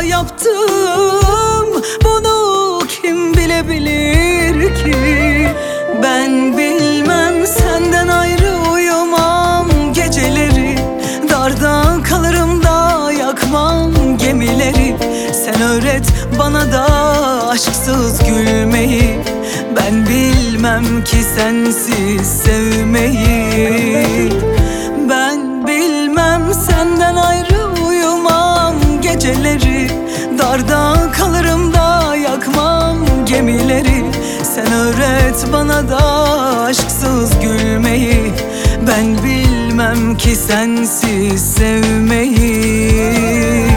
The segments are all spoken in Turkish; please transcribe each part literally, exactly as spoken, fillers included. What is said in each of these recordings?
hata yaptım, bunu kim bilebilir ki? Ben bilmem, senden ayrı uyumam geceleri, darda kalırım da yakmam gemileri. Sen öğret bana da aşksız gülmeyi, ben bilmem ki sensiz sevmeyi. Ben bilmem, senden ayrı uyumam geceleri, darda kalırım da yakmam gemileri. Sen öğret bana da aşksız gülmeyi, ben bilmem ki sensiz sevmeyi.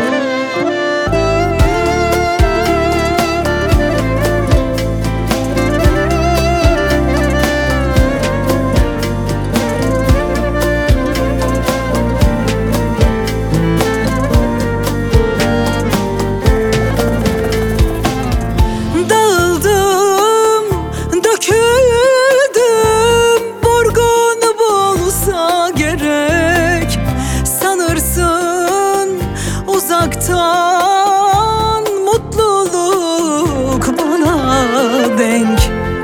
Uzaktan mutluluk bana denk,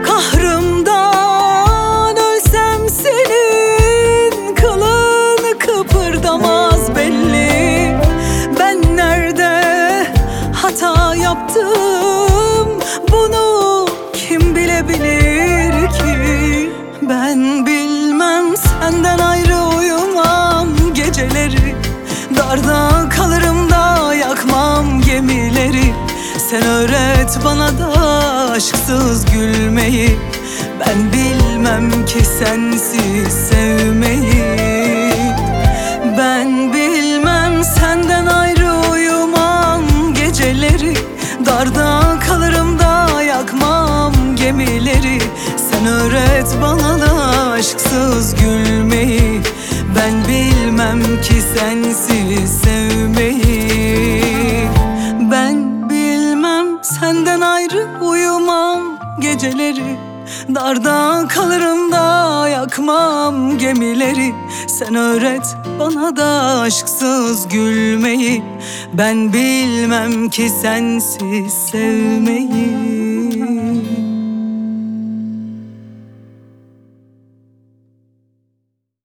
kahrımdan ölsem senin kılın kıpırdamaz belli. Ben nerede hata yaptım, bunu kim bilebilir ki? Ben bilmem, senden ayrı uyumam geceleri, darda kalırım da yakmam gemileri. Sen öğret bana da aşksız gülmeyi, ben bilmem ki sensiz sevmeyi. Ben bilmem, senden ayrı uyumam geceleri, darda kalırım da yakmam gemileri. Sen öğret bana da aşksız gülmeyi, ben bilmem ki sensiz sevmeyi. Ben bilmem, senden ayrı uyumam geceleri, darda kalırım da yakmam gemileri. Sen öğret bana da aşksız gülmeyi, ben bilmem ki sensiz sevmeyi.